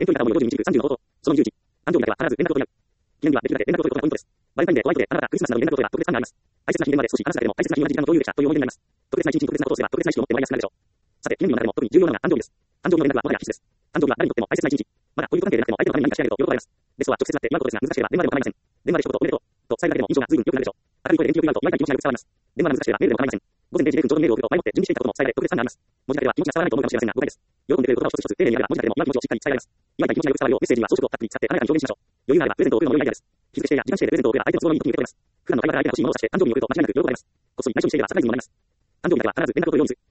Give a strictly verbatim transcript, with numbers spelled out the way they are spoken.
遠距離からもよにじゅうさんじゅうの方法。そのにじゅういち。誕生日だけは必ず連絡を取り合う。記念日はできるだけ連絡を取ることがポイントです。バレンタインデー、ホワイトデー、あなた、クリスマスなどの連絡を取れば特別感があります。大切な日に電話で少し話さなくても大切な日を同じ時間を共有できたという思い出になります。特別な一日に特別なことをすれば特別な意識を持ってもらいやすくなるでしょう。さて、記念日の中でも特に重要なのが誕生日です。誕生日の連絡はもはや必須です。誕生日は誰にとっても大切な一日。まだ恋人関係でなくても相手のために何かしてあげると喜ばれます。ベストは直接会って祝うことですが、難しければ電話でも構いません。電話で一言おめでとうと伝えるだけでも印象が随分良くなるでしょう。明るい声で元気よく祝うと祝いたい気持ちがよく伝わります。電話が難しければメールでも構いません。午前れいじれい分ちょうどにメールを送ると前もって準備していたことも伝えられ特別感があります。文字だけでは気持ちが伝わらないと思うかもしれませんが、誤解です。喜んでくれる言葉を一つ一つ丁寧にあれば文字だけでも祝いの気持ちをしっかり伝えられます。祝いたい気持ちがよく伝わるようメッセージには装飾をたっぷり使って華やかに表現しましょう。余裕があればプレゼントを送るのも良いアイデアです。日付指定や時間指定でプレゼントを送れば相手の都合のいい時に受け取れます。普段の会話から相手が欲しいものを指して誕生日に送ると間違いなく喜ばれます。こっそり内緒にしていればサプライズにもなります。誕生日だけは必ず連絡を取るようにする。